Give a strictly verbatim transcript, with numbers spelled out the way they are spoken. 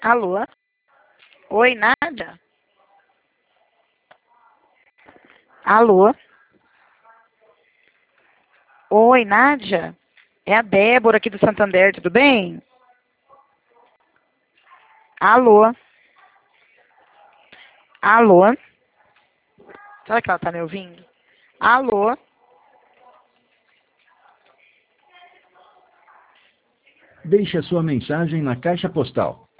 Alô? Oi, Nádia? Alô? Oi, Nádia? É a Débora aqui do Santander, tudo bem? Alô? Alô? Será que ela tá me ouvindo? Alô? Deixe a sua mensagem na caixa postal